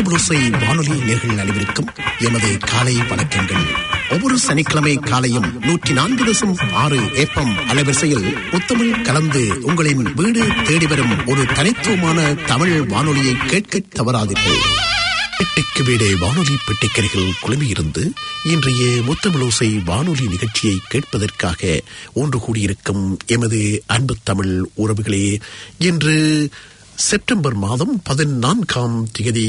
முத்தமிழோசை வானொலி நேயர்கள் அனைவருக்கும் எமது காலை வணக்கங்கள். ஒவ்வொரு சனிக்கிழமை காலையும் 104.6 FM அலைவரிசையில் முத்தமிழ் கலந்து உங்களின் வீடு தேடி வரும் ஒரு தனித்துவமான தமிழ் வானொலியை கேட்க தவறாதீர்கள். பெட்டிக்கு வீடே வானொலி பெட்டிக்கரைகள் குழுமியிருந்து இன்றைய முத்தமிழோசை வானொலி நிகழ்ச்சியை கேட்பதற்காக ஒன்று கூடியிருக்கும் எமது அன்பு தமிழ் உறவுகளே, இன்று செப்டம்பர் மாதம் 14ஆம் தேதி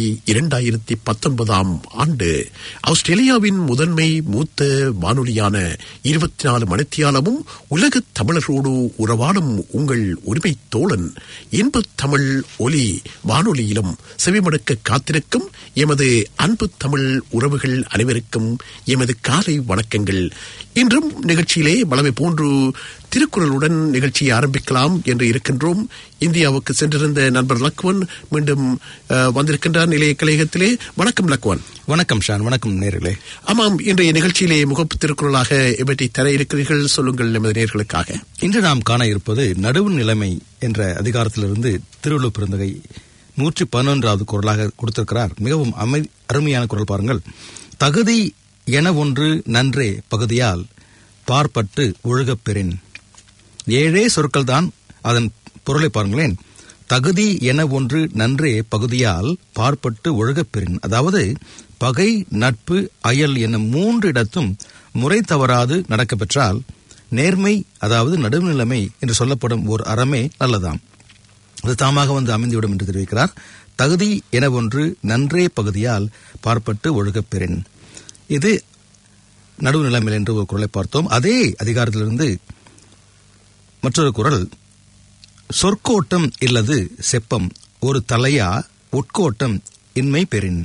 2019 ஆண்டு ஆஸ்திரேலியாவின் முதன்மை மூத்த வானொலியான 24 மணித்தியாலமும் உலக தமிழர்களோடு உறவாடும் உங்கள் உரிமை தோழன் இன்பத் தமிழ் ஒலி வானொலியிலும் செவிமடுக்க காத்திருக்கும் எமது அன்பு தமிழ் உறவுகள் அனைவருக்கும் எமது காலை வணக்கங்கள். இன்றும் நிகழ்ச்சியிலே வளமை போன்று திருக்குறளுடன் நிகழ்ச்சியை ஆரம்பிக்கலாம் என்று இருக்கின்றோம். இந்தியாவுக்கு சென்றிருந்த நண்பர் லக்வன் மீண்டும் வந்திருக்கின்றார் நிலைய கலையகத்திலே. வணக்கம் லக்வன். வணக்கம் ஷான். வணக்கம் நேர்களே. ஆமாம், இன்றைய நிகழ்ச்சியிலே முகப்பு திருக்குறளாக எவற்றை தர இருக்கிறீர்கள் சொல்லுங்கள் நமது நேர்களுக்காக. இன்று நாம் காண இருப்பது நடுவு நிலைமை என்ற அதிகாரத்திலிருந்து திருவள்ளுவர் பெருந்தகை 111வது குறளாக கொடுத்திருக்கிறார். மிகவும் அருமையான குறள் பாருங்கள். தகுதி என ஒன்று நன்றே பகுதியால் பார்ப்பட்டு ஒழுகப் பெறின். 7 சொற்கள் தான், அதன் பொருளை பாருங்களேன். தகுதி என ஒன்று நன்றே பகுதியால் பார்ப்பட்டு ஒழுகப் பெறின். அதாவது பகை, நட்பு, அயல் என்னும் 3 இடத்தும் முறை தவறாது நடக்க பெற்றால் நேர்மை, அதாவது நடுவுநிலைமை என்று சொல்லப்படும் ஓர் அறமே நல்லதாம். அது தாமாக வந்து அமைந்துவிடும் என்று தெரிவிக்கிறார். தகுதி என ஒன்று நன்றே பகுதியால் பார்ப்பட்டு ஒழுகப் பெறின். இது நடுவுநிலைமை என்று ஒரு குறளை பார்த்தோம். அதே அதிகாரத்திலிருந்து மற்றொரு குறள். சொற்கோட்டம் இல்லது செப்பம் ஒரு தலையா உட்கோட்டம் இன்மை பெறின்.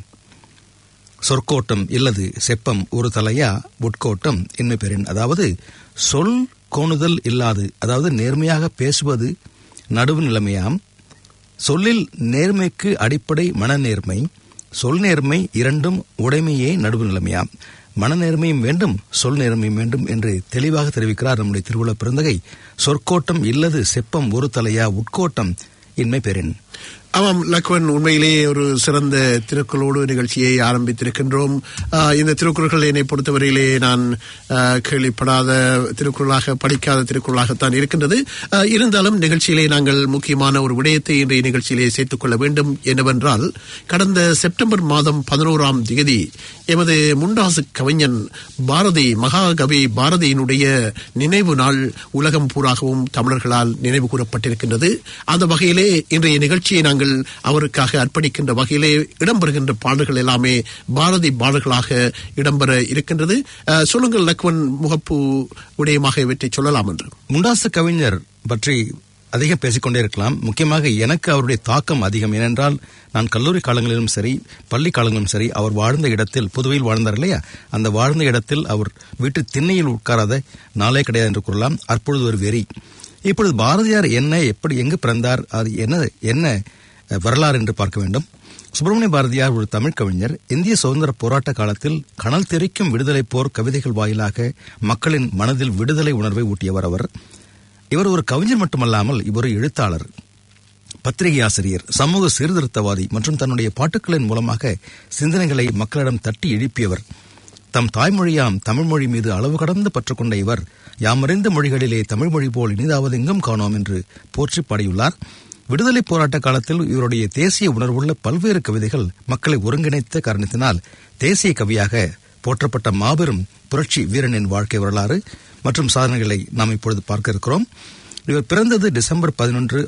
சொற்கோட்டம் இல்லது செப்பம் ஒரு தலையா உட்கோட்டம் இன்மை பெறின். அதாவது சொல் கோணுதல் இல்லாது, அதாவது நேர்மையாக பேசுவது நடுவு நிலைமையாம். சொல்லில் நேர்மைக்கு அடிப்படை மனநேர்மை, சொல் நேர்மை இரண்டும் உடைமையே நடுவு நிலைமையாம். மனநேர்மையும் வேண்டும், சொல் நேர்மையும் வேண்டும் என்று தெளிவாக தெரிவிக்கிறார் நம்முடைய திருவள்ளுவர் பெருந்தகை. சொற்கோட்டம் இல்லது செப்பம் ஒரு தலையா உட்கோட்டம் இன்மை பெறின். ஆமாம் லக்வன், உண்மையிலேயே ஒரு சிறந்த திருக்குறளோடு நிகழ்ச்சியை ஆரம்பித்திருக்கின்றோம். இந்த திருக்குறள்கள் என்னை பொறுத்தவரையிலே நான் கேள்விப்படாத திருக்குறளாக, படிக்காத திருக்குறளாகத்தான் இருக்கின்றது. இருந்தாலும் நிகழ்ச்சியிலே நாங்கள் முக்கியமான ஒரு விடயத்தை இன்றைய நிகழ்ச்சியிலே சேர்த்துக் கொள்ள வேண்டும். என்னவென்றால், கடந்த செப்டம்பர் மாதம் 11ஆம் தேதி எமது முண்டாசு கவிஞன் பாரதி, மகாகவி பாரதியினுடைய நினைவு நாள் உலகம் பூராகவும் தமிழர்களால் நினைவு கூறப்பட்டிருக்கின்றது. அந்த வகையிலே இன்றைய நிகழ்ச்சியை நாங்கள் அவருக்காக அர்ப்பணிக்கின்ற வகையிலே இடம்பெறுகின்ற பாடல்கள் எல்லாமே பாரதி பாடல்களாக இடம்பெற இருக்கின்றது. சொல்லுங்கள் லக்வன், முகப்பு விடயமாக இவற்றை சொல்லலாம் என்று. முண்டாசு கவிஞர் பற்றி அதிகம் பேசிக்கொண்டே இருக்கலாம். முக்கியமாக எனக்கு அவருடைய தாக்கம் அதிகம். ஏனென்றால் நான் கல்லூரி காலங்களிலும் சரி, பள்ளி காலங்களிலும் சரி, அவர் வாழ்ந்த இடத்தில், புதுவையில் வாழ்ந்தார் இல்லையா, அந்த வாழ்ந்த இடத்தில் அவர் வீட்டு திண்ணையில் உட்காராத நாளே கிடையாது என்று கூறலாம். அப்பொழுது ஒரு வெறி. இப்பொழுது பாரதியார் என்ன, எப்படி, எங்கு பிறந்தார், அது என்ன வரலாறு என்று பார்க்க வேண்டும். சுப்பிரமணிய பாரதியார் ஒரு தமிழ் கவிஞர். இந்திய சுதந்திர போராட்ட காலத்தில் கனல் தெரிக்கும் விடுதலை போர் கவிதைகள் வாயிலாக மக்களின் மனதில் விடுதலை உணர்வை ஊட்டியவர் அவர். இவர் ஒரு கவிஞர் மட்டுமல்லாமல் இவர் ஒரு எழுத்தாளர், பத்திரிகை ஆசிரியர், சமூக சீர்திருத்தவாதி மற்றும் தன்னுடைய பாட்டுக்களின் மூலமாக சிந்தனைகளை மக்களிடம் தட்டி எழுப்பியவர். தம் தாய்மொழியாம் தமிழ் மொழி மீது அளவு கடந்து பற்றுக்கொண்ட இவர் யாமறிந்த மொழிகளிலே தமிழ் மொழி போல் இனிதாவது எங்கும் காணோம் என்று போற்றி பாடியுள்ளார். விடுதலை போராட்ட காலத்தில் இவருடைய தேசிய உணர்வுள்ள பல்வேறு கவிதைகள் மக்களை ஒருங்கிணைத்த காரணத்தினால் தேசிய கவியாக போற்றப்பட்ட மாபெரும் புரட்சி வீரனின் வாழ்க்கை வரலாறு மற்றும் சாதனைகளை நாம் இப்பொழுது பார்க்க இருக்கிறோம். இவர் பிறந்தது டிசம்பர் 11,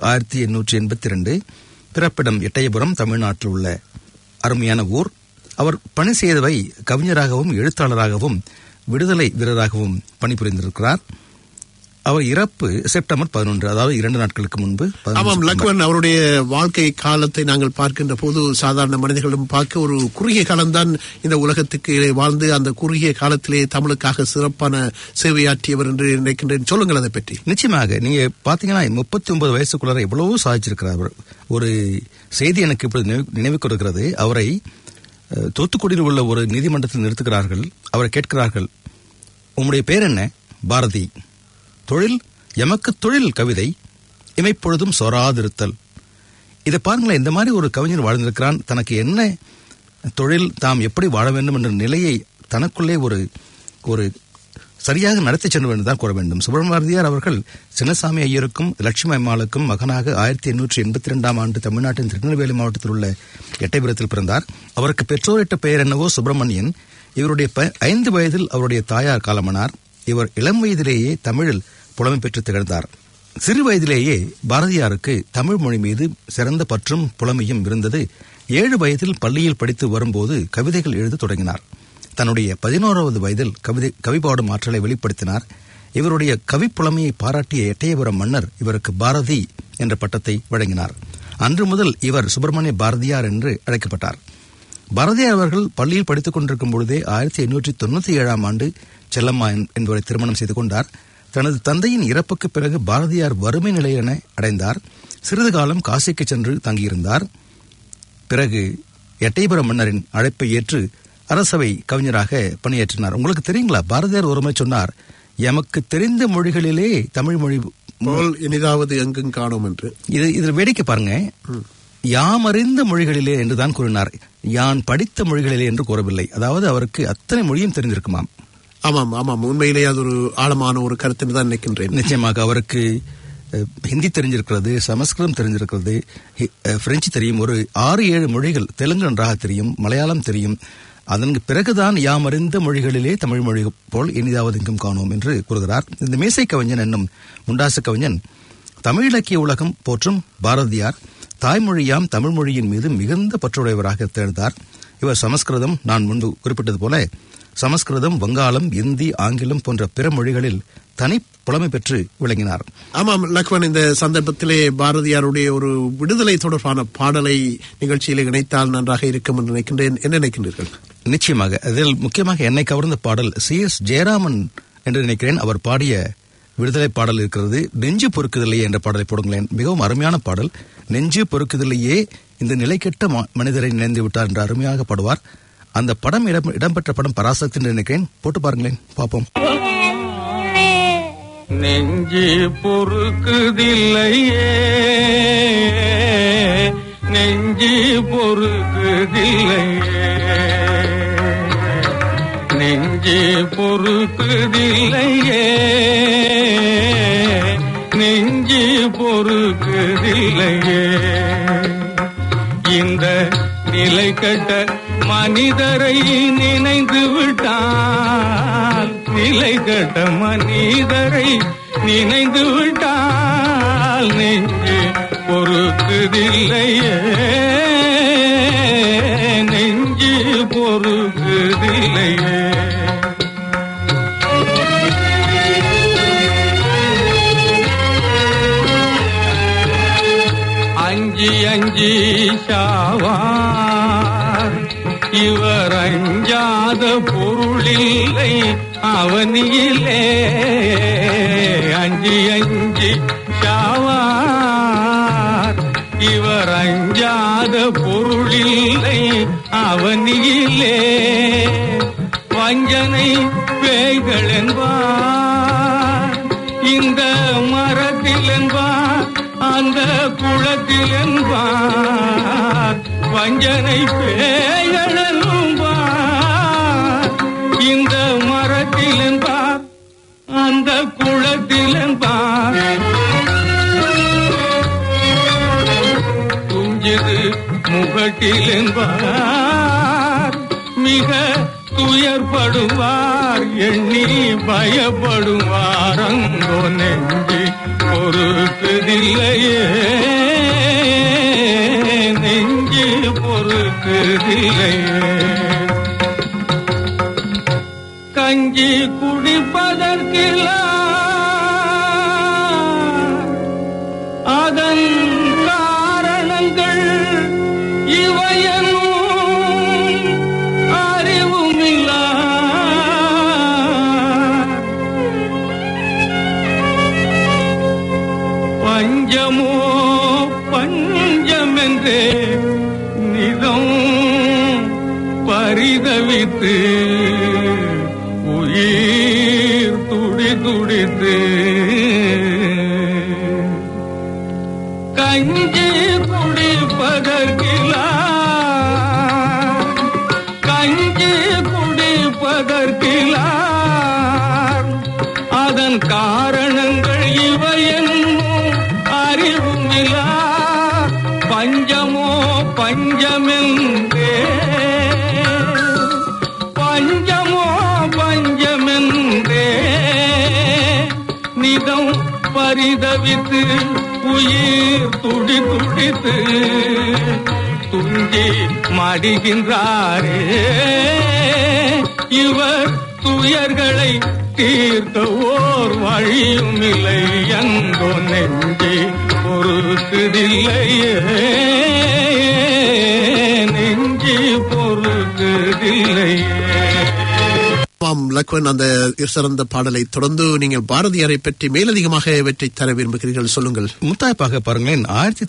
1882. பிறப்பிடம் எட்டயபுரம், தமிழ்நாட்டில் உள்ள அருமையான ஊர். அவர் பணி செய்தவை கவிஞராகவும் எழுத்தாளராகவும் விடுதலை வீரராகவும் பணிபுரிந்திருக்கிறார். அவர் இறப்பு செப்டம்பர் 11, அதாவது 2 நாட்களுக்கு முன்பு. ஆமாம் லக்வன், அவருடைய வாழ்க்கை காலத்தை நாங்கள் பார்க்கின்ற போது சாதாரண மனிதர்களும் பார்க்க ஒரு குறுகிய காலம்தான் இந்த உலகத்துக்கு வாழ்ந்து அந்த குறுகிய காலத்திலே தமிழுக்காக சிறப்பான சேவையாற்றியவர் என்று நினைக்கின்றேன். சொல்லுங்கள் அதை பற்றி. நிச்சயமாக. நீங்க பாத்தீங்கன்னா 39 வயசுக்குள்ளார எவ்வளவோ சாதிச்சிருக்கிறார். ஒரு செய்தி எனக்கு இப்பொழுது நினைவு கொடுக்கிறது. அவரை தூத்துக்குடியில் உள்ள ஒரு நீதிமன்றத்தில் நிறுத்துகிறார்கள். அவரை கேட்கிறார்கள், உம்முடைய பேர் என்ன? பாரதி. தொழில்? எமக்கு தொழில் கவிதை, இமைப்பொழுதும் சொராதிருத்தல். இதை பாருங்களேன், இந்த மாதிரி ஒரு கவிஞர் வாழ்ந்திருக்கிறான். தனக்கு என்ன தொழில் தாம் எப்படி வாழ வேண்டும் என்ற நிலையை தனக்குள்ளே ஒரு சரியாக நடத்தி சென்று என்றுதான் கூற வேண்டும். சுப்பிரமணிய பாரதியார் அவர்கள் சின்னசாமி ஐயருக்கும் லட்சுமி அம்மாளுக்கும் மகனாக 1882 ஆண்டு தமிழ்நாட்டின் திருநெல்வேலி மாவட்டத்தில் உள்ள எட்டயபுரத்தில் பிறந்தார். அவருக்கு பெற்றோரிட்ட பெயர் என்னவோ சுப்பிரமணியன். இவருடைய 5 வயதில் அவருடைய தாயார் காலமானார். இவர் இளம் வயதிலேயே தமிழில் புலமை பெற்று திகழ்ந்தார். சிறு வயதிலேயே பாரதியாருக்கு தமிழ் மொழி மீது சிறந்த பற்றும் புலமையும் இருந்தது. 7 வயதில் பள்ளியில் படித்து வரும்போது கவிதைகள் எழுத தொடங்கினார். தன்னுடைய 11வது வயதில் கவி பாடும் ஆற்றலை வெளிப்படுத்தினார். இவருடைய கவிப்புலமையை பாராட்டிய எட்டயபுரம் மன்னர் இவருக்கு பாரதி என்ற பட்டத்தை வழங்கினார். அன்று முதல் இவர் சுப்பிரமணிய பாரதியார் என்று அழைக்கப்பட்டார். பாரதியார் அவர்கள் பள்ளியில் படித்துக் கொண்டிருக்கும் பொழுதே 1897 ஆண்டு செல்லம்மா என்பவரை திருமணம் செய்து கொண்டார். தனது தந்தையின் இறப்புக்கு பிறகு பாரதியார் வறுமை நிலையினை அடைந்தார். சிறிது காலம் காசிக்கு சென்று தங்கியிருந்தார். பிறகு எட்டயபுரம் மன்னரின் அழைப்பை ஏற்று அரசவை கவிஞராக பணியாற்றினார். உங்களுக்கு தெரியுங்களா, பாரதியார் ஒருமுறை சொன்னார், எமக்கு தெரிந்த மொழிகளிலே தமிழ் மொழி போல் இனிதாவது எங்கும் காணோம் என்று. இதில் வேடிக்கை பாருங்க, யாம் அறிந்த மொழிகளிலே என்றுதான் கூறினார், யான் படித்த மொழிகளிலே என்று கூறவில்லை. அதாவது அவருக்கு அத்தனை மொழியும் தெரிந்திருக்குமாம். ஆமாம் ஆமாம், உண்மையிலேயே அது ஒரு ஆழமான ஒரு கருத்து தான் நினைக்கின்றேன். நிச்சயமாக அவருக்கு ஹிந்தி தெரிஞ்சிருக்கிறது, சமஸ்கிருதம் தெரிஞ்சிருக்கிறது, பிரெஞ்சு தெரியும், ஒரு 6-7 மொழிகள், தெலுங்கு நன்றாக தெரியும், மலையாளம் தெரியும். அதற்கு பிறகுதான் யாம் அறிந்த மொழிகளிலே தமிழ் மொழி போல் இனிதாவது எங்கும் காணோம் என்று கூறுகிறார். இந்த மேசை கவிஞன் என்னும் முண்டாசு கவிஞன் தமிழ் இலக்கிய உலகம் போற்றும் பாரதியார் தாய்மொழியாம் தமிழ் மொழியின் மீது மிகுந்த பற்றுடையவராக திகழ்ந்தார். இவர் சமஸ்கிருதம், நான் முன்பு குறிப்பிட்டது போல சமஸ்கிருதம், வங்காளம், இந்தி, ஆங்கிலம் போன்ற பிற மொழிகளில் தனி புலமை பெற்று விளங்கினார். ஆமாம் லக்வன், இந்த சந்தர்ப்பத்திலே பாரதியாருடைய ஒரு விடுதலை தொடர்பான பாடலை நிகழ்ச்சியில் இணைத்தால் நன்றாக இருக்கும் என்று நினைக்கின்றேன். என்ன நினைக்கின்றீர்கள்? நிச்சயமாக. அதில் முக்கியமாக என்னை கவர்ந்த பாடல் CS ஜெயராமன் என்று நினைக்கிறேன். அவர் பாடிய விடுதலை பாடல் இருக்கிறது. நெஞ்சு பொறுக்குதில்லையே என்ற பாடலை போடுங்களேன். மிகவும் அருமையான பாடல். நெஞ்சு பொறுக்குதில்லையே இந்த நிலைக்கெட்ட மனிதரை நினைந்து விட்டார் என்று அருமையாக பாடுவார். அந்த படம் இடம்பெற்ற படம் பராசக்தி என்று நினைக்கிறேன். போட்டு பாருங்களேன், பார்ப்போம். நெஞ்சு பொறுக்குதில்லையே, நெஞ்சு பொறுக்குதில்லையே, நெஞ்சு பொறுக்குதில்லையே, நெஞ்சு பொறுக்குதில்லையே, இந்த நிலை கட்ட மனிதரை நினைந்து விட்டால், நிலை கட்ட மனிதரை நினைந்து விட்டால் நெஞ்சு பொறுக்குதில்லையே, நெஞ்சு பொறுக்குதில்லையே. அஞ்சி அஞ்சி சாவார் இவர், அஞ்சாத பொருளில்லை அவனியிலே. அஞ்சி அஞ்சி சாவார் இவர், அஞ்சாத பொருளில்லை அவனியிலே. வஞ்சனை பேய்கள் என்பார், இந்த மரத்தில் என்பார், அந்த குளத்தில் என்பார். வஞ்சனை பேய்கள் என்பார், இந்த மரத்தில் என்பார், அந்த குளத்தில் என்பார். துஞ்சிது முகட்டில் என்பார், மிக துயர்படுவார், எண்ணி பயப்படுவார். அங்கோ நெஞ்சு பொறுக்குதில்லையே, நெஞ்சு பொறுக்குதில்லையே. கஞ்சி குடிப்பதற்கில்ல அதன் காரணங்கள் இவையனும் அறிவுமில்ல. பஞ்சமோ பஞ்சமென்றே நிதம் பரிதவித்து உயிர் துடி துடித்து கஞ்சி குடிப்பதற்கில்ல அறிவுமிலார் அதன் காரணங்கள் இவையென்னும் அறிவுமிலார் பஞ்சமோ பஞ்சமென்றே பஞ்சமோ பஞ்சமென்றே நிதம் பரிதவித்து உயிர் துடி துடித்து துஞ்சி மடிகின்றாரே இவர் துயர்களை தீர்க்க ஓர் வழியும் இல்லை எங்கோ நெஞ்சே பொறுக்குதில்லையே நெஞ்சி பொறுக்குதில்லையே. லக்வன், அந்த சிறந்த பாடலை தொடர்ந்து நீங்கள் பாரதியாரை பற்றி மேலதிகமாக வெற்றி தர விரும்புகிறீர்கள், சொல்லுங்கள். முத்தாய்ப்பாக பாருங்களேன்,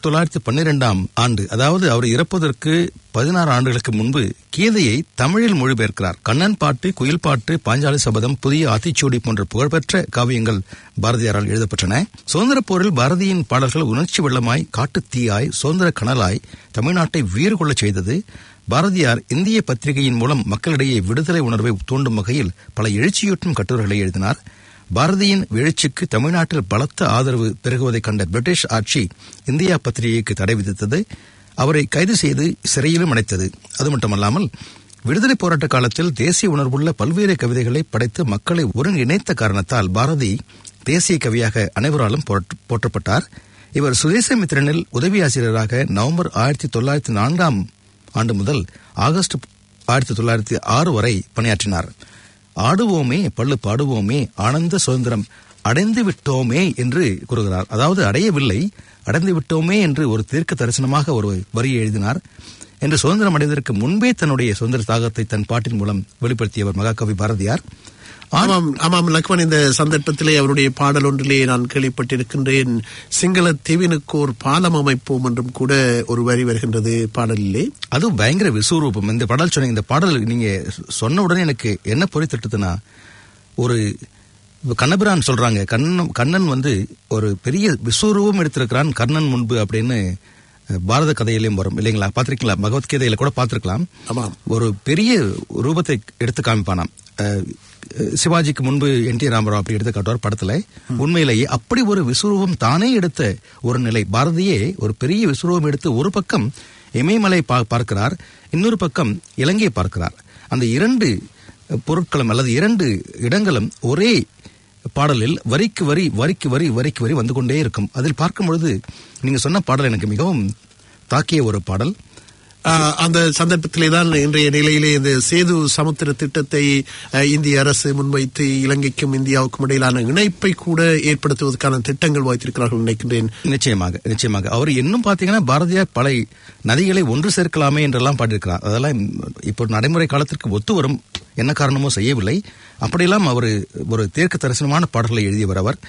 1912 ஆண்டு, அதாவது அவர் இறப்பதற்கு 16 ஆண்டுகளுக்கு முன்பு கீதையை தமிழில் மொழிபெயர்க்கிறார். கண்ணன் பாட்டு, குயில் பாட்டு, பாஞ்சாலி சபதம், புதிய ஆத்திச்சூடி போன்ற புகழ்பெற்ற காவியங்கள் பாரதியாரால் எழுதப்பட்டன. சுதந்திர போரில் பாரதியின் பாடல்கள் உணர்ச்சி வெள்ளமாய், காட்டுத்தீயாய், சுதந்திர கனலாய் தமிழ்நாட்டை வீறு கொள்ளச் செய்தது. பாரதியார் இந்திய பத்திரிகையின் மூலம் மக்களிடையே விடுதலை உணர்வை தூண்டும் வகையில் பல எழுச்சியூட்டும் கட்டுரைகளை எழுதினார். பாரதியின் எழுச்சிக்கு தமிழ்நாட்டில் பலத்த ஆதரவு பெருகுவதைக் கண்ட பிரிட்டிஷ் ஆட்சி இந்தியா பத்திரிகைக்கு தடை விதித்தது. அவரை கைது செய்து சிறையிலும் அடைத்தது. அது மட்டுமல்லாமல் விடுதலை போராட்ட காலத்தில் தேசிய உணர்வுள்ள பல்வேறு கவிதைகளை படைத்து மக்களை ஒருங்கிணைத்த காரணத்தால் பாரதி தேசிய கவியாக அனைவராலும் போற்றப்பட்டார். இவர் சுதேசமித்திரனில் உதவி ஆசிரியராக நவம்பர் 1904 ஆண்டு முதல் ஆகஸ்ட் 1906 வரை பணியாற்றினார். ஆடுவோமே பள்ளு பாடுவோமே ஆனந்த சுதந்திரம் அடைந்து விட்டோமே என்று கூறுகிறார். அதாவது அடையவில்லை, அடைந்து விட்டோமே என்று ஒரு தீர்க்க தரிசனமாக ஒரு வரியை எழுதினார். என்று சுதந்திரம் அடைவதற்கு முன்பே தன்னுடைய சுதந்திர தாகத்தை தன் பாட்டின் மூலம் வெளிப்படுத்தியவர் மகாகவி பாரதியார். ஆமாம் லக்வன், இந்த சந்தர்ப்பத்திலே அவருடைய பாடல் ஒன்றிலே நான் கேள்விப்பட்டிருக்கின்றேன், சிங்கள தீவினுக்கு ஒரு பாலம் அமைப்போம் என்றும் கூட ஒரு வரி வருகின்றது பாடலிலே. அது பயங்கர விஸ்வரூபம். இந்த பாடல் சொன்ன இந்த பாடல் நீங்க சொன்ன உடனே எனக்கு என்ன பொறித்திட்டுதுன்னா, ஒரு கண்ணபிரான் சொல்றாங்க, கண்ணன் ஒரு பெரிய விஸ்வரூபம் எடுத்திருக்கிறான் கர்ணன் முன்பு அப்படின்னு பாரத கதையிலையும் வரும் இல்லைங்களா? பாத்திருக்கீங்களா? பகவத்கீதையில கூட பார்த்திருக்கலாம். ஒரு பெரிய ரூபத்தை எடுத்து காமிப்பானாம். சிவாஜிக்கு முன்பு NT ராமராவ் அப்படி எடுத்து காட்டுவார் படத்துல. உண்மையிலேயே அப்படி ஒரு விஸ்வரூபம் தானே எடுத்த ஒரு நிலை. பாரதியே ஒரு பெரிய விஸ்வரூபம் எடுத்து ஒரு பக்கம் இமயமலை பார்க்கிறார், இன்னொரு பக்கம் இலங்கையை பார்க்கிறார். அந்த 2 பொருட்களும் அல்லது 2 இடங்களும் ஒரே பாடலில் வரிக்கு வரி வரிக்கு வரி வரிக்கு வரி வந்து கொண்டே இருக்கும். அதில் பார்க்கும் பொழுது நீங்க சொன்ன பாடல் எனக்கு மிகவும் தாக்கிய ஒரு பாடல். அந்த சந்தர்ப்பத்திலே தான் இன்றைய நிலையிலே இந்த சேது சமுத்திர திட்டத்தை இந்திய அரசு முன்வைத்து இலங்கைக்கும் இந்தியாவுக்கும் இடையிலான இணைப்பை கூட ஏற்படுத்துவதற்கான திட்டங்கள் வைத்திருக்கிறார்கள் நினைக்கின்றேன். நிச்சயமாக அவர் இன்னும் பாத்தீங்கன்னா பாரதியார் பல நதிகளை ஒன்று சேர்க்கலாமே என்றெல்லாம் பாடியிருக்கிறார். அதெல்லாம் இப்போ நடைமுறை காலத்திற்கு ஒத்து வரும், என்ன காரணமோ செய்யவில்லை. அப்படியெல்லாம் அவர் ஒரு தீர்க்க தரிசனமான பாடல்களை எழுதியவர். அவர்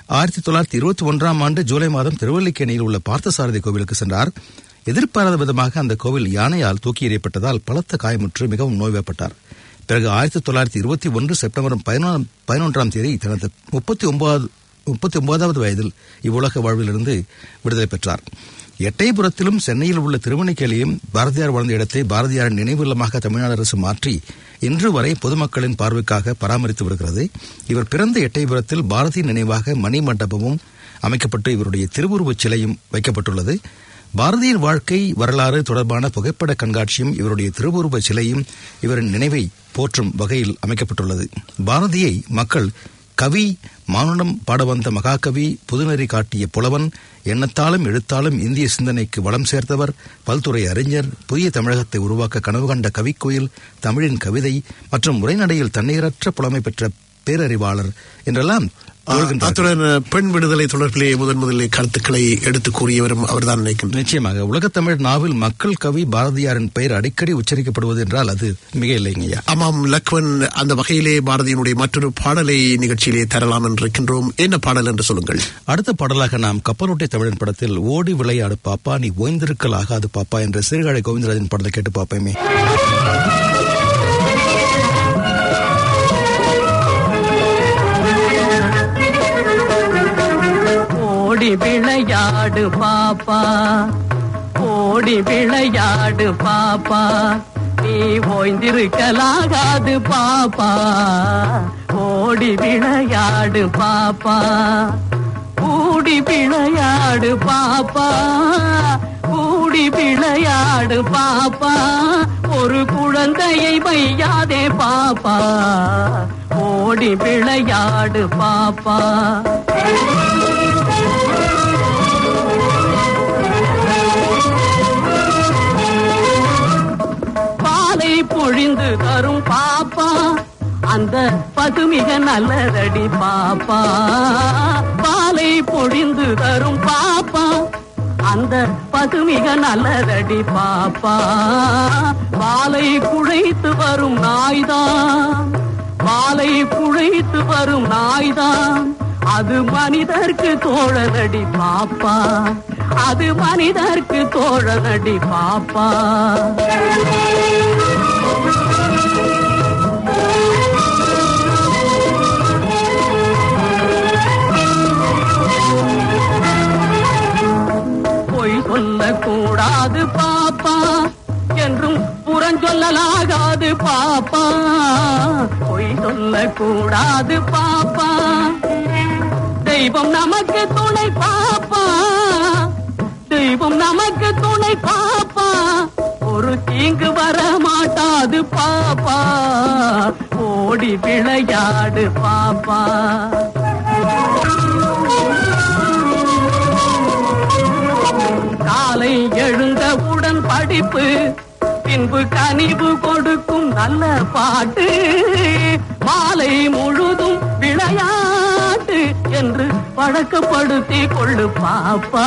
1921 ஆண்டு ஜூலை மாதம் திருவல்லிக்கேணியில் உள்ள பார்த்தசாரதி கோவிலுக்கு சென்றார். எதிர்பாராத விதமாக அந்த கோவில் யானையால் தூக்கி எறியப்பட்டதால் பலத்த காயமுற்று மிகவும் நோய்வாய்ப்பட்டார். பிறகு 1921 செப்டம்பர் 11ஆம் தேதி தனது 39வது வயதில் இவ்வுலக வாழ்விலிருந்து விடுதலை பெற்றார். எட்டயபுரத்திலும் சென்னையில் உள்ள திருவண்ணிக்கேணியும் பாரதியார் வாழ்ந்த இடத்தை பாரதியாரின் நினைவில்லமாக தமிழ்நாடு அரசு மாற்றி இன்று வரை பொதுமக்களின் பார்வைக்காக பராமரித்து வருகிறது. இவர் பிறந்த எட்டயபுரத்தில் பாரதியின் நினைவாக மணி மண்டபமும் அமைக்கப்பட்டு இவருடைய திருவுருவச் சிலையும் வைக்கப்பட்டுள்ளது. பாரதியின் வாழ்க்கை வரலாறு தொடர்பான புகைப்பட கண்காட்சியும் இவருடைய திருவுருவ சிலையும் இவரின் நினைவை போற்றும் வகையில் அமைக்கப்பட்டுள்ளது. பாரதியை மக்கள் கவி, மானுடம் பாட வந்த மகாகவி, புதுநெறி காட்டிய புலவன், எண்ணத்தாலும் எழுத்தாலும் இந்திய சிந்தனைக்கு வளம் சேர்த்தவர், பல்துறை அறிஞர், புதிய தமிழகத்தை உருவாக்க கனவு கண்ட கவிக்கோயில், தமிழின் கவிதை மற்றும் உரைநடையில் தண்ணீரற்ற புலமை பெற்ற பேரறிவாளர் என்றெல்லாம் அத்துடன் பெண் விடுதலை தொடர்பிலே முதலில் கருத்துக்களை எடுத்து கூறியவரும் அவர்தான் நினைக்கின்றேன். நிச்சயமாக உலகத்தமிழ் நாவில் மக்கள் கவி பாரதியாரின் பெயர் அடிக்கடி உச்சரிக்கப்படுவது என்றால் அது மிக இல்லைங்கய்யா. ஆமாம் லக்வன், அந்த வகையிலே பாரதியினுடைய மற்றொரு பாடலை நிகழ்ச்சியிலே தரலாம் என்றிருக்கின்றோம். என்ன பாடல் என்று சொல்லுங்கள். அடுத்த பாடலாக நாம் கப்பலோட்டை தமிழன் படத்தில் ஓடி விளையாடு பாப்பா நீ ஓய்ந்திருக்கல் ஆகாது பாப்பா என்ற சீர்காழி கோவிந்தராஜன் பாடலை கேட்டு பாப்பேமே. ஓடி விளையாடு பாப்பா, ஓடி விளையாடு பாப்பா, நீ நீ ஓய்ந்திருக்கலாகாது பாப்பா, ஓடி விளையாடு பாப்பா, கூடி விளையாடு பாப்பா, கூடி விளையாடு பாப்பா, ஒரு குழந்தையை வையாதே பாப்பா, ஓடி விளையாடு பாப்பா. பாலை பொழிந்து தரும் பாப்பா, அந்த பசுமிக நல்லதடி பாப்பா, பாலை பொழிந்து தரும் பாப்பா, அந்த பசுமிக நல்லதடி பாப்பா, பாலை குழைத்து வரும் நாய்தான், பாலை குழைத்து வரும் நாய்தான், அது மனிதர்க்கு தோழனடி பாப்பா, அது மனிதர்க்கு தோழனடி பாப்பா. பொய் சொல்லக்கூடாது பாப்பா, என்றும் புறஞ்சொல்லலாகாது பாப்பா, பொய் சொல்லக்கூடாது பாப்பா, தெய்வம் நமக்கு துணை பாப்பா, தெய்வம் நமக்கு துணை பாப்பா, ஒரு தீங்கு வர மாட்டாது பாப்பா, ஓடி விளையாடு பாப்பா. காலை எழுந்தவுடன் படிப்பு, பின்பு கனிவு கொடுக்கும் நல்ல பாட்டு, மாலை முழுதும் விளையாட்டு என்று பழக்கப்படுத்தி கொள்ளு பாப்பா.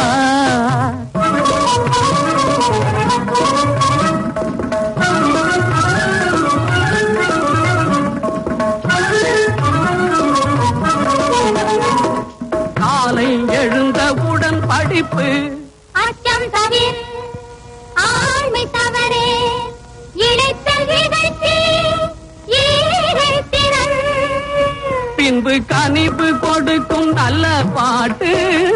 காலை எழுந்தவுடன் படிப்பு, அச்சம் தவிர ஆண்மை தவறே, இழைத்தல் விதைத்தே ஈழைத்திறன், பின்பு கனிவு கொடுக்கும் நல்ல பாட்டு,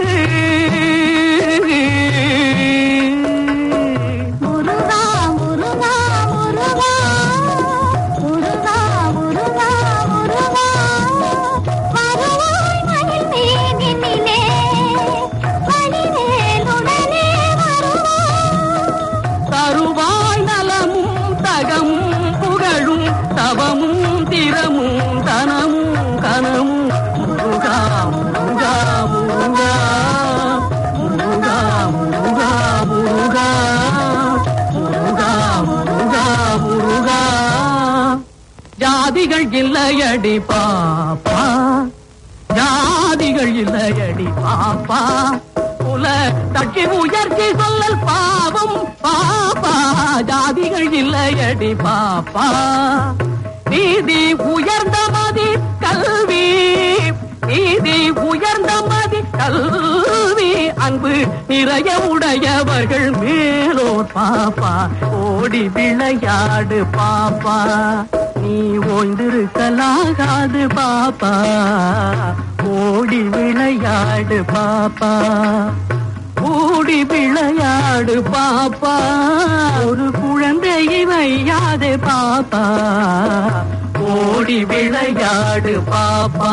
முருகா முருகா முருகா, முருகா முருகா முருகா, வருவாய் மயில் மேனிலே, வடிவேலுடனே வருவாய், தருவாய் நலமும் தகமும் புகழும் தவமும் திறமும் தனமும் கனமும், முருகா முருகா முருகா, முருகா முருகா முருகா, முருகா முருகா முருகா. ஜாதிகள் இல்லையடி பாப்பா, ஜாதிகள் இல்லையடி பாப்பா, குல தட்டி உயர்த்தி சொல்லல் பாவம் பாப்பா, ஜாதிகள் இல்லையடி பாப்பா, நீதி உயர்ந்த மதி கல்வி, நீதி உயர்ந்த மதி கல்வி, அன்பு நிறைய உடையவர்கள் மேலோர் பாப்பா, ஓடி விளையாடு பாப்பா, நீ ஓய்ந்திருக்கலாகாது பாப்பா, ஓடி விளையாடு பாப்பா, ஓடி விளையாடு பாப்பா, ஒரு குழந்தையை வையாதே பாப்பா, ஓடி விளையாடு பாப்பா.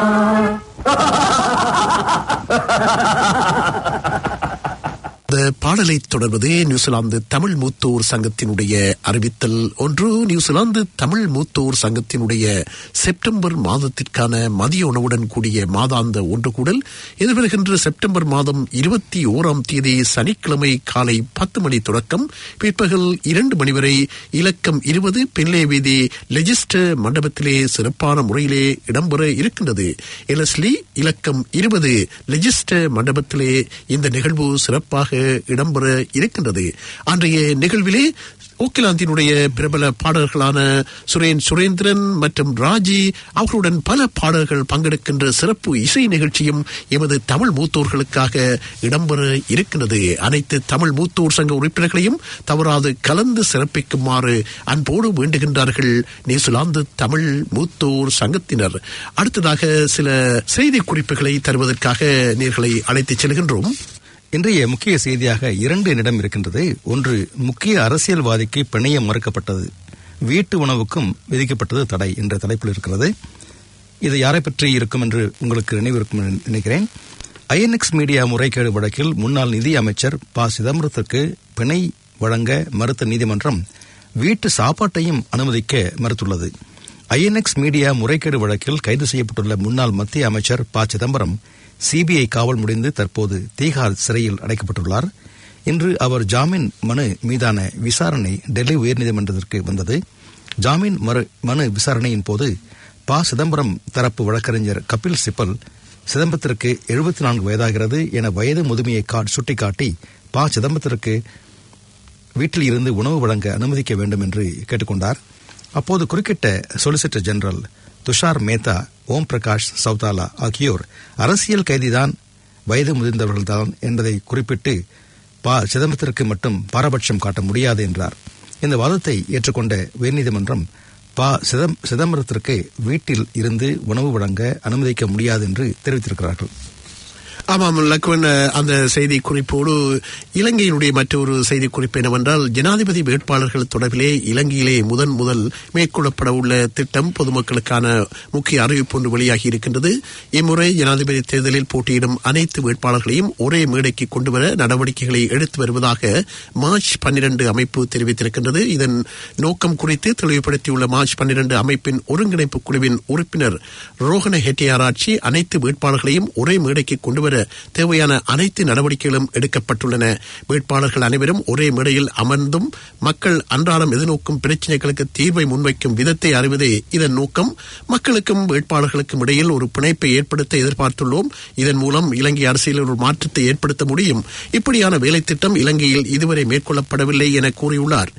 இந்த பாடலை தொடர்வது நியூசிலாந்து தமிழ் மூத்தோர் சங்கத்தினுடைய அறிவித்தல் ஒன்று. நியூசிலாந்து தமிழ் மூத்தோர் சங்கத்தினுடைய செப்டம்பர் மாதத்திற்கான மதிய உணவுடன் கூடிய மாதாந்த ஒன்று கூடல் எதிர்வருகின்ற செப்டம்பர் மாதம் 21 சனிக்கிழமை காலை 10 மணி தொடக்கம் பிற்பகல் 2 மணி வரை இலக்கம் 20 பென்லே வீதி லெஜிஸ்டர் மண்டபத்திலே சிறப்பான முறையிலே இடம்பெற இருக்கின்றது. எலஸ்லி இலக்கம் 20 லெஜிஸ்டர் மண்டபத்திலே இந்த நிகழ்வு சிறப்பாக இடம்பெற இருக்கின்றது. அன்றைய நிகழ்விலே ஓக்கிலாந்தினுடைய பிரபல பாடல்களான சுரேந்திரன் மற்றும் ராஜி அவர்களுடன் பல பாடல்கள் பங்கெடுக்கின்ற சிறப்பு இசை நிகழ்ச்சியும் எமது தமிழ் மூத்தோர்களுக்காக இடம்பெற இருக்கின்றது. அனைத்து தமிழ் மூத்தோர் சங்க உறுப்பினர்களையும் தவறாது கலந்து சிறப்பிக்குமாறு அன்போடு வேண்டுகின்றார்கள் நியூசிலாந்து தமிழ் மூத்தோர் சங்கத்தினர். அடுத்ததாக சில செய்தி குறிப்புகளை தருவதற்காக நேர்களை அழைத்துச் செல்கின்றோம். இன்றைய முக்கிய செய்தியாக 2 இடம் இருக்கின்றது. ஒன்று, முக்கிய அரசியல்வாதிக்கு பிணையம் மறுக்கப்பட்டது. வீட்டு உணவுக்கும் விதிக்கப்பட்டது தடை என்ற தலைப்பில் இருக்கிறது. இது யாரை பற்றி இருக்கும் என்று உங்களுக்கு நினைவிருக்கும் என்று நினைக்கிறேன். ஐஎன்எக்ஸ் மீடியா முறைகேடு வழக்கில் முன்னாள் நிதி அமைச்சர் ப. சிதம்பரத்திற்கு பிணை வழங்க மறுத்த நீதிமன்றம் வீட்டு சாப்பாட்டையும் அனுமதிக்க மறுத்துள்ளது. ஐஎன்எக்ஸ் மீடியா முறைகேடு வழக்கில் கைது செய்யப்பட்டுள்ள முன்னாள் மத்திய அமைச்சர் ப. சிதம்பரம் சிபிஐ காவல் முடிந்து தற்போது தீகார் சிறையில் அடைக்கப்பட்டுள்ளார். இன்று அவர் ஜாமீன் மனு மீதான விசாரணை டெல்லி உயர்நீதிமன்றத்திற்கு வந்தது. ஜாமீன் மனு விசாரணையின் போது ப. சிதம்பரம் தரப்பு வழக்கறிஞர் கபில் சிபல் சிதம்பரத்திற்கு 74 வயதாகிறது என வயது முதுமையை சுட்டிக்காட்டி ப. சிதம்பரத்திற்கு வீட்டில் இருந்து உணவு வழங்க அனுமதிக்க வேண்டும் என்று கேட்டுக்கொண்டார். அப்போது குறுக்கிட்ட சொலிசிட்டர் ஜெனரல் துஷார் மேத்தா, ஓம் பிரகாஷ் சௌதாலா ஆகியோர் அரசியல் கைதிதான், வயது முதிர்ந்தவர்கள்தான் என்பதை குறிப்பிட்டு ப. சிதம்பரத்திற்கு மட்டும் பாரபட்சம் காட்ட முடியாது என்றார். இந்த வாதத்தை ஏற்றுக்கொண்ட உயர்நீதிமன்றம் ப. சிதம்பரத்திற்கு வீட்டில் இருந்து உணவு வழங்க அனுமதிக்க முடியாது என்று தெரிவித்திருக்கிறார்கள். ஆமாம் லக்வன், அந்த செய்தி குறிப்போடு இலங்கையினுடைய மற்றொரு செய்தி குறிப்பு என்னவென்றால், ஜனாதிபதி வேட்பாளர்கள் தொடர்பிலே இலங்கையிலே முதல் மேற்கொள்ளப்பட உள்ள திட்டம் பொதுமக்களுக்கான முக்கிய அறிவிப்பு ஒன்று வெளியாகி இருக்கின்றது. இம்முறை ஜனாதிபதி தேர்தலில் போட்டியிடும் அனைத்து வேட்பாளர்களையும் ஒரே மேடைக்கு கொண்டுவர நடவடிக்கைகளை எடுத்து வருவதாக மார்ச் 12 அமைப்பு தெரிவித்திருக்கின்றது. இதன் நோக்கம் குறித்து தெளிவுபடுத்தியுள்ள மார்ச் 12 அமைப்பின் ஒருங்கிணைப்பு குழுவின் உறுப்பினர் ரோஹன ஹெட்டியாராட்சி அனைத்து வேட்பாளர்களையும் ஒரே மேடைக்கு கொண்டுவர தேவையான அனைத்து நடவடிக்கைகளும் எடுக்கப்பட்டுள்ளன. வேட்பாளர்கள் அனைவரும் ஒரே மேடையில் அமர்ந்தும் மக்கள் அன்றாடம் எதிர்நோக்கும் பிரச்சினைகளுக்கு தீர்வை முன்வைக்கும் விதத்தை அறிவதே இதன் நோக்கம். மக்களுக்கும் வேட்பாளர்களுக்கும் இடையில் ஒரு பிணைப்பை ஏற்படுத்த எதிர்பார்த்துள்ளோம். இதன் மூலம் இலங்கை அரசியலில் ஒரு மாற்றத்தை ஏற்படுத்த முடியும். இப்படியான வேலை திட்டம் இலங்கையில் இதுவரை மேற்கொள்ளப்படவில்லை என கூறியுள்ளார்.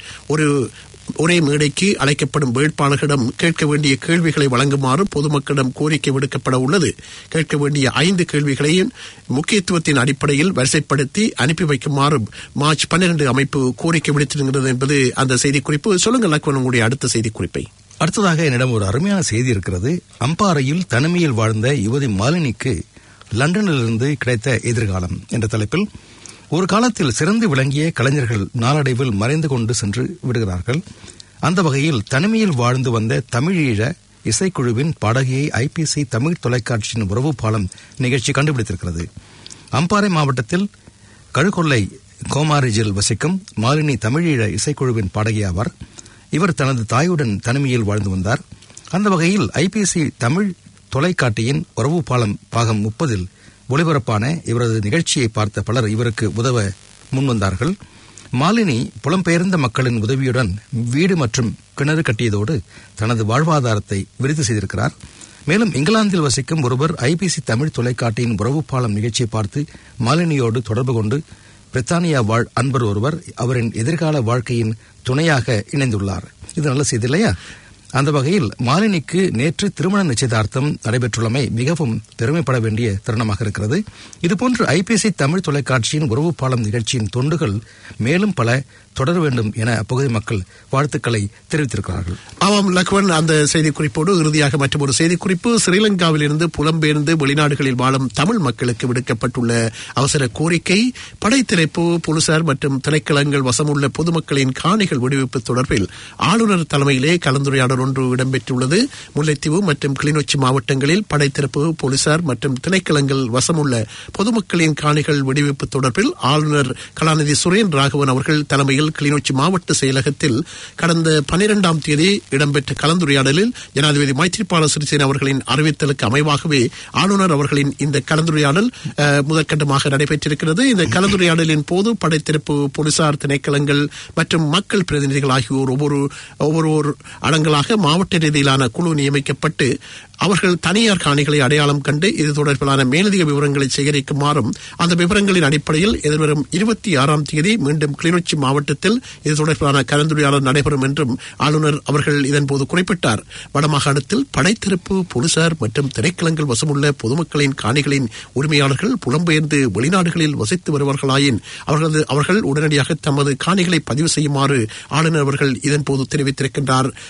ஒரே மேடைக்கு அழைக்கப்படும் வேட்பாளர்களிடம் கேட்க வேண்டிய கேள்விகளை வழங்குமாறு பொதுமக்களிடம் கோரிக்கை விடுக்கப்பட உள்ளது. கேட்க வேண்டிய 5 கேள்விகளையும் முக்கியத்துவத்தின் அடிப்படையில் வரிசைப்படுத்தி அனுப்பி வைக்குமாறு மார்ச் 12 அமைப்பு கோரிக்கை விடுத்திருக்கிறது என்பது அந்த செய்திக்குறிப்பு. சொல்லுங்கள் லக்வன், உங்களுடைய அடுத்த செய்திக்குறிப்பை. அடுத்ததாக என்னிடம் ஒரு அருமையான செய்தி இருக்கிறது. அம்பாறையில் தனிமையில் வாழ்ந்த யுவதி மாலினிக்கு லண்டனிலிருந்து கிடைத்த எதிர்காலம் என்ற தலைப்பில் ஒரு காலத்தில் சிறந்து விளங்கிய கலைஞர்கள் நாளடைவில் மறைந்து கொண்டு சென்று விடுகிறார்கள். அந்த வகையில் தனிமையில் வாழ்ந்து வந்த தமிழீழ இசைக்குழுவின் பாடகியை ஐபிசி தமிழ் தொலைக்காட்சியின் உறவு பாலம் நிகழ்ச்சி கண்டுபிடித்திருக்கிறது. அம்பாறை மாவட்டத்தில் கழுகொல்லை கோமாரிஜில் வசிக்கும் மாலினி தமிழீழ இசைக்குழுவின் பாடகி ஆவார். இவர் தனது தாயுடன் தனிமையில் வாழ்ந்து வந்தார். அந்த வகையில் ஐபிசி தமிழ் தொலைக்காட்டியின் உறவு பாலம் பாகம் 30 ஒளிபரப்பான இவரது நிகழ்ச்சியை பார்த்த பலர் இவருக்கு உதவ முன்வந்தார்கள். மாலினி புலம்பெயர்ந்த மக்களின் உதவியுடன் வீடு மற்றும் கிணறு கட்டியதோடு தனது வாழ்வாதாரத்தை விருத்தி செய்திருக்கிறார். மேலும் இங்கிலாந்தில் வசிக்கும் ஒருவர் ஐபிசி தமிழ் தொலைக்காட்டியின் உறவு பாலம் நிகழ்ச்சியை பார்த்து மாலினியோடு தொடர்பு கொண்டு பிரித்தானியா வாழ் அன்பர் ஒருவர் அவரின் எதிர்கால வாழ்க்கையின் துணையாக இணைந்துள்ளார். இது நல்ல செய்தி இல்லையா? அந்த வகையில் மாலினிக்கு நேற்று திருமண நிச்சயதார்த்தம் நடைபெற்றுள்ளமை மிகவும் பெருமைப்பட வேண்டிய தருணமாக இருக்கிறது. இதுபோன்று ஐபிசி தமிழ் தொலைக்காட்சியின் உறவு பாலம் நிகழ்ச்சியின் தொண்டுகள் மேலும் பல தொடர வேண்டும் என அப்பகுதி மக்கள் வாழ்த்துக்களை தெரிவித்திருக்கிறார்கள். ஆமாம் லக்வன், அந்த செய்திக்குறிப்போடு இறுதியாக மற்றொரு செய்திக்குறிப்பு. ஸ்ரீலங்காவில் இருந்து புலம்பெயர்ந்து வெளிநாடுகளில் வாழும் தமிழ் மக்களுக்கு விடுக்கப்பட்டுள்ள அவசர கோரிக்கை. படைத்திரைப்பு, போலீசார் மற்றும் திணைக்களங்கள் வசமுள்ள பொதுமக்களின் காணிகள் விடுவிப்பு தொடர்பில் ஆளுநர் தலைமையிலே கலந்துரையாடல் ஒன்று இடம்பெற்றுள்ளது. முல்லைத்தீவு மற்றும் கிளிநொச்சி மாவட்டங்களில் படைத்திறப்பு, போலீசார் மற்றும் திணைக்களங்கள் வசமுள்ள பொதுமக்களின் காணிகள் விடுவிப்பு தொடர்பில் ஆளுநர் கலாநிதி சுரேன் ராகவன் அவர்கள் தலைமையில் கிளிநொச்சி மாவட்ட செயலகத்தில் கடந்த 12ஆம் தேதி இடம்பெற்ற கலந்துரையாடலில் ஜனாதிபதி மைத்ரிபால சிறிசேன அவர்களின் அறிவித்தலுக்கு அமைவாகவே ஆளுநர் அவர்களின் இந்த கலந்துரையாடல் முதற்கட்டமாக நடைபெற்றிருக்கிறது. இந்த கலந்துரையாடலின் போது படைத்திறப்பு, போலீசார், திணைக்களங்கள் மற்றும் மக்கள் பிரதிநிதிகள் ஆகியோர் ஒவ்வொரு அடங்கலாக மாவட்ட ரீதியிலான குழு நியமிக்கப்பட்டு அவர்கள் தனியார் காணிகளை அடையாளம் கண்டு இது தொடர்பிலான மேலதிக விவரங்களை சேகரிக்குமாறும் அந்த விவரங்களின் அடிப்படையில் எதிர்வரும் 26ஆம் தேதி மீண்டும் கிளிநொச்சி மாவட்டத்தில் இது தொடர்பிலான கலந்துரையாடல் நடைபெறும் என்றும் ஆளுநர் அவர்கள் இதன்போது குறிப்பிட்டார். வடமாகாணத்தில் படைத்திறப்பு, போலீசார் மற்றும் திணைக்களங்கள் வசமுள்ள பொதுமக்களின் காணிகளின் உரிமையாளர்கள் புலம்பெயர்ந்து வெளிநாடுகளில் வசித்து வருவார்களாயின் அவர்கள் உடனடியாக தமது காணிகளை பதிவு செய்யுமாறு ஆளுநர் அவர்கள் இதன்போது தெரிவித்திருக்கின்றார். இந்த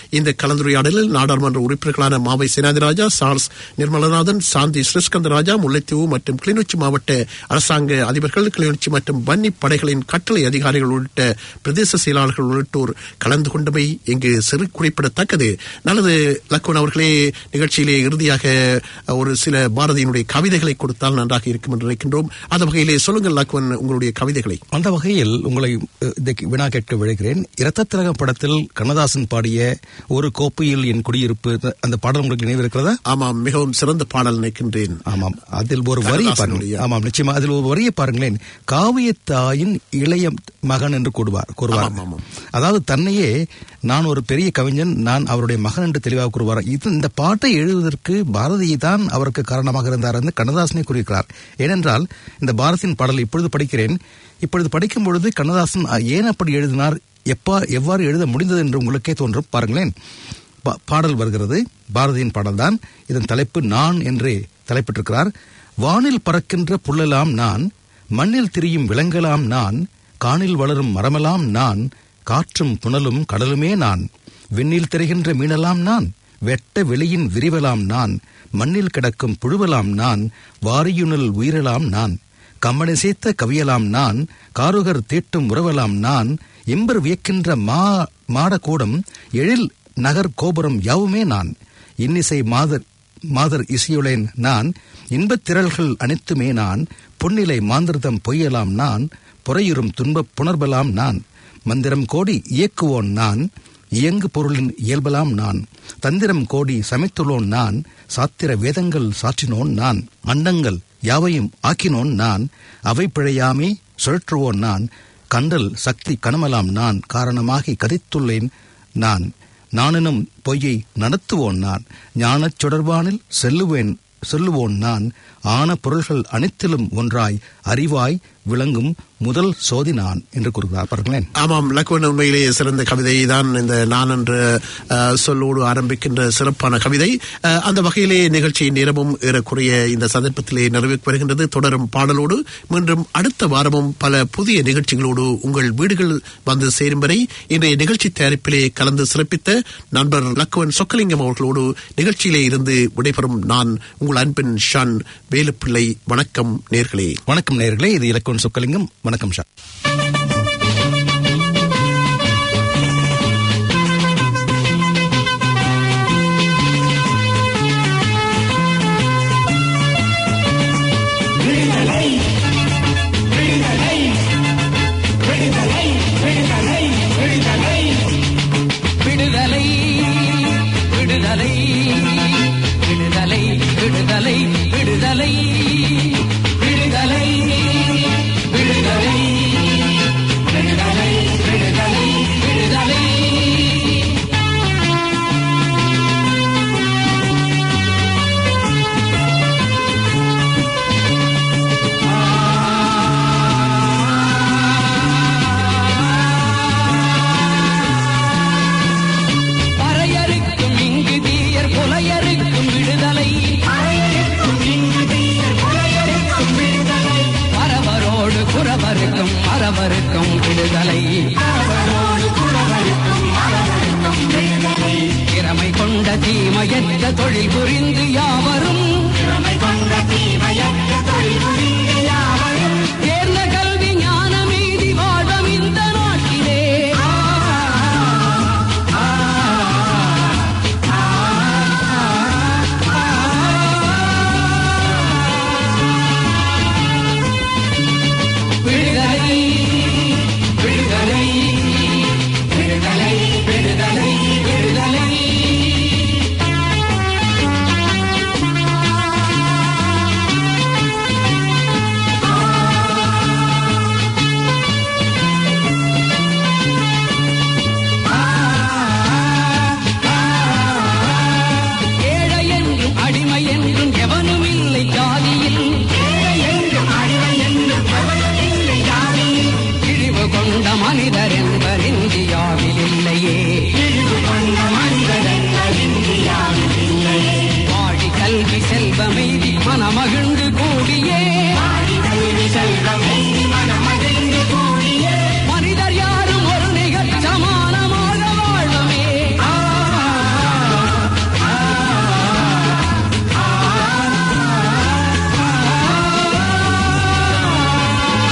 கலந்துரையாடலில் நாடாளுமன்ற உறுப்பினர்களான மாவை சேனாதிராஜா, சார்ஸ் நிர்மலநாதன், சாந்தி ஸ்ரீஸ்கந்தராஜா, முல்லைத்தீவு மற்றும் கிளிநொச்சி மாவட்ட அரசாங்க அதிபர்கள், கிளிநொச்சி மற்றும் வன்னி படைகளின் கட்டளை அதிகாரிகள் உள்ளிட்ட பிரதேச செயலாளர்கள் உள்ளிட்டோர் கலந்து கொண்டமை இங்கு சிறு குறிப்பிடத்தக்கது. நல்லது லக்குவன் அவர்களே, நிகழ்ச்சியிலே இறுதியாக ஒரு சில பாரதியினுடைய கவிதைகளை கொடுத்தால் நன்றாக இருக்கும் என்று நினைக்கின்றோம். அந்த வகையிலே சொல்லுங்கள் லக்குவன், உங்களுடைய கவிதைகளை. அந்த வகையில் உங்களை வினா கேட்க விழைகிறேன். இரத்த திலகம் படத்தில் கண்ணதாசன் பாடிய ஒரு கோப்பையில் என் குடியிருப்பு, அந்த பாடல் உங்களுக்கு நினைவிருக்கிறதா? ஆமாம், மிகவும் சிறந்த பாடல் நினைக்கின்றேன். ஆமாம், அதில் ஒரு வரியை பாருங்கள். ஆமாம், நிச்சயமா அதில் ஒரு வரியை பாருங்களேன். காவியத்தாயின் இளைய மகன் என்று கூறுவார். அதாவது தன்னையே நான் ஒரு பெரிய கவிஞன், நான் அவருடைய மகன் என்று தெளிவாக கூறுவார். இந்த பாட்டை எழுதுவதற்கு பாரதி தான் அவருக்கு காரணமாக இருந்தார் என்று கண்ணதாசனை கூறுகிறார். ஏனென்றால் இந்த பாரதியின் பாடல் இப்பொழுது படிக்கிறேன். இப்பொழுது படிக்கும் பொழுது கண்ணதாசன் ஏன் அப்படி எழுதினார், எவ்வாறு எழுத முடிந்தது என்று உங்களுக்கே தோன்றும். பாருங்களேன், பாடல் வருகிறது. பாரதியின் பாடல்தான். இதன் தலைப்பு நான் என்றே தலைப்பிட்டிருக்கிறார். வானில் பறக்கின்ற புல்லலாம் நான், மண்ணில் திரியும் விலங்கலாம் நான், காணில் வளரும் மரமெல்லாம் நான், காற்றும் புனலும் கடலுமே நான், விண்ணில் திரைகின்ற மீனெல்லாம் நான், வெட்ட வெளியின் விரிவலாம் நான், மண்ணில் கிடக்கும் புழுவலாம் நான், வாரியுணல் உயிரலாம் நான், கம்மனை சேர்த்த கவியலாம் நான், காருகர் தீட்டும் உறவலாம் நான், இம்பர் வியக்கின்ற மாடக்கூடம் எழில் நகர் கோபுரம் யாவுமே நான், இன்னிசை மாதர் இசையுளேன் நான், இன்பத் திரள்கள் அனைத்துமே நான், பொன்னிலை மாந்திரதம் பொய்யலாம் நான், புறையுறும் துன்பப் புணர்பலாம் நான், மந்திரம் கோடி இயக்குவோன் நான், இயங்கு பொருளின் இயல்பலாம் நான், தந்திரம் கோடி சமைத்துள்ளோன் நான், சாத்திர வேதங்கள் சாற்றினோன் நான், அண்டங்கள் யாவையும் ஆக்கினோன் நான், அவை பிழையாமே சுழற்றுவோன் நான், கண்டல் சக்தி கனமலாம் நான், காரணமாகி கதைத்துள்ளேன் நான், நானெனும் பொய்யை நடத்துவோன் நான், ஞானச் சுடர்வானில் செல்லுவோன் நான், ஆன பொருள்கள் அனைத்திலும் ஒன்றாய் அறிவாய் விளங்கும் முதல் சோதி நான் என்று கூறுகிறார். பாருங்களேன். ஆமாம் லக்குவன், உண்மையிலேயே சிறந்த கவிதை தான் இந்த நான் என்ற சொல்லோடு ஆரம்பிக்கின்ற சிறப்பான கவிதை. அந்த வகையிலே நிகழ்ச்சியின் நேரமும் ஏறக்குறைய இந்த சந்தர்ப்பத்திலே நிறைவேற்றி வருகின்றது. தொடரும் பாடலோடு மீண்டும் அடுத்த வாரமும் பல புதிய நிகழ்ச்சிகளோடு உங்கள் வீடுகள் வந்து சேரும் வரை இன்றைய நிகழ்ச்சி தயாரிப்பிலே கலந்து சிறப்பித்த நண்பர் லக்குவன் சொக்கலிங்கம் அவர்களோடு நிகழ்ச்சியிலே இருந்து விடைபெறும் நான் உங்கள் அன்பின் ஷான் வேலுப்பிள்ளை. வணக்கம் நேர்களே. வணக்கம் நேர்களே. இது இலக்குவன் சொக்கலிங்கம். வணக்கம் ஷா. திறமை கொண்ட தீமையற்ற தொழில் புரி